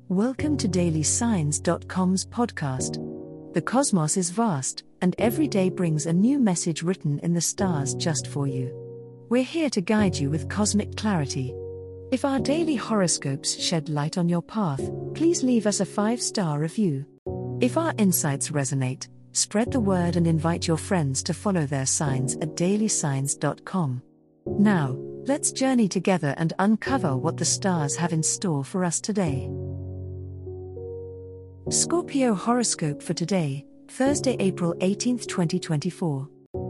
Welcome to DailySigns.com's podcast. The cosmos is vast, and every day brings a new message written in the stars just for you. We're here to guide you with cosmic clarity. If our daily horoscopes shed light on your path, please leave us a 5-star review. If our insights resonate, spread the word and invite your friends to follow their signs at DailySigns.com. Now, let's journey together and uncover what the stars have in store for us today. Scorpio horoscope for today, Thursday, April 18, 2024.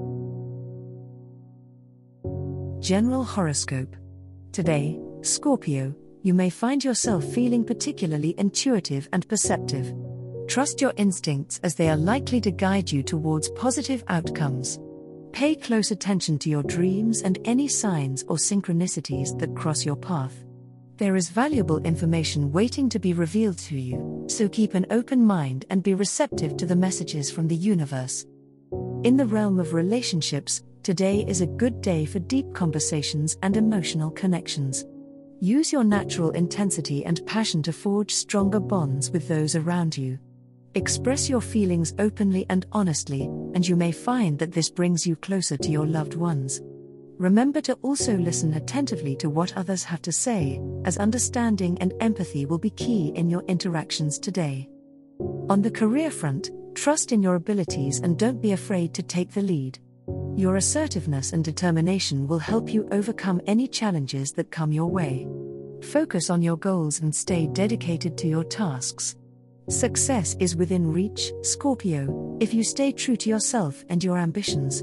General horoscope. Today, Scorpio, you may find yourself feeling particularly intuitive and perceptive. Trust your instincts as they are likely to guide you towards positive outcomes. Pay close attention to your dreams and any signs or synchronicities that cross your path. There is valuable information waiting to be revealed to you, so keep an open mind and be receptive to the messages from the universe. In the realm of relationships, today is a good day for deep conversations and emotional connections. Use your natural intensity and passion to forge stronger bonds with those around you. Express your feelings openly and honestly, and you may find that this brings you closer to your loved ones. Remember to also listen attentively to what others have to say, as understanding and empathy will be key in your interactions today. On the career front, trust in your abilities and don't be afraid to take the lead. Your assertiveness and determination will help you overcome any challenges that come your way. Focus on your goals and stay dedicated to your tasks. Success is within reach, Scorpio, if you stay true to yourself and your ambitions.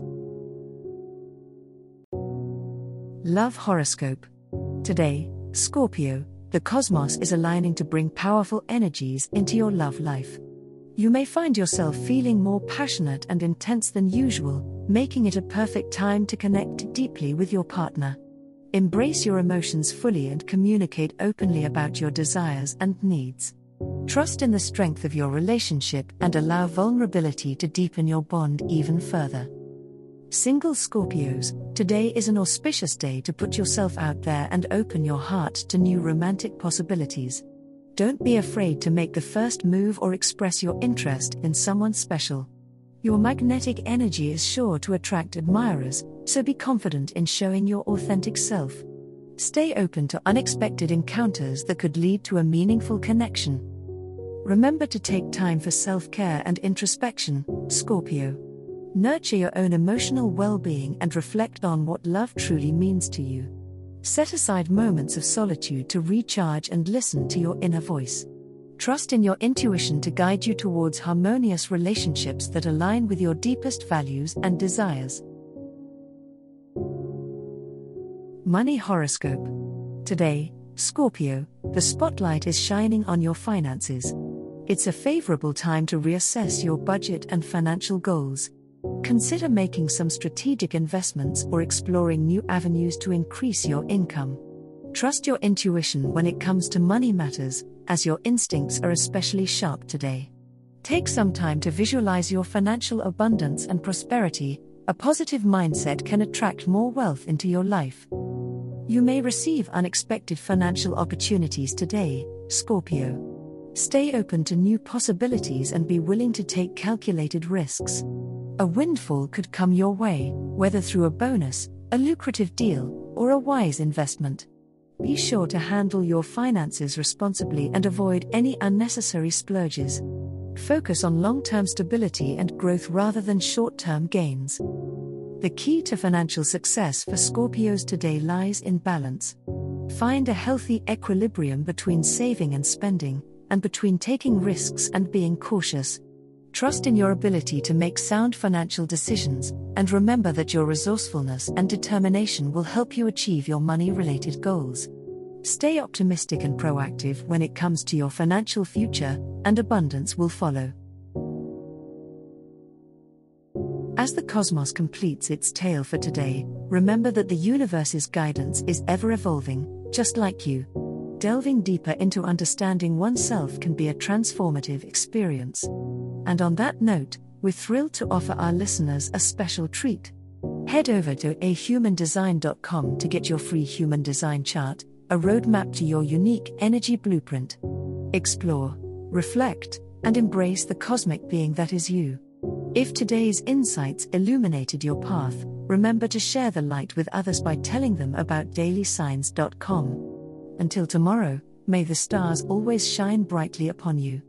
Love horoscope. Today, Scorpio, the cosmos is aligning to bring powerful energies into your love life. You may find yourself feeling more passionate and intense than usual, making it a perfect time to connect deeply with your partner. Embrace your emotions fully and communicate openly about your desires and needs. Trust in the strength of your relationship and allow vulnerability to deepen your bond even further. Single Scorpios, today is an auspicious day to put yourself out there and open your heart to new romantic possibilities. Don't be afraid to make the first move or express your interest in someone special. Your magnetic energy is sure to attract admirers, so be confident in showing your authentic self. Stay open to unexpected encounters that could lead to a meaningful connection. Remember to take time for self-care and introspection, Scorpio. Nurture your own emotional well-being and reflect on what love truly means to you. Set aside moments of solitude to recharge and listen to your inner voice. Trust in your intuition to guide you towards harmonious relationships that align with your deepest values and desires. Money horoscope. Today, Scorpio, the spotlight is shining on your finances. It's a favorable time to reassess your budget and financial goals. Consider making some strategic investments or exploring new avenues to increase your income. Trust your intuition when it comes to money matters, as your instincts are especially sharp today. Take some time to visualize your financial abundance and prosperity. A positive mindset can attract more wealth into your life. You may receive unexpected financial opportunities today, Scorpio. Stay open to new possibilities and be willing to take calculated risks. A windfall could come your way, whether through a bonus, a lucrative deal, or a wise investment. Be sure to handle your finances responsibly and avoid any unnecessary splurges. Focus on long-term stability and growth rather than short-term gains. The key to financial success for Scorpios today lies in balance. Find a healthy equilibrium between saving and spending, and between taking risks and being cautious. Trust in your ability to make sound financial decisions, and remember that your resourcefulness and determination will help you achieve your money-related goals. Stay optimistic and proactive when it comes to your financial future, and abundance will follow. As the cosmos completes its tale for today, remember that the universe's guidance is ever evolving, just like you. Delving deeper into understanding oneself can be a transformative experience. And on that note, we're thrilled to offer our listeners a special treat. Head over to ahumandesign.com to get your free human design chart, a roadmap to your unique energy blueprint. Explore, reflect, and embrace the cosmic being that is you. If today's insights illuminated your path, remember to share the light with others by telling them about dailysigns.com. Until tomorrow, may the stars always shine brightly upon you.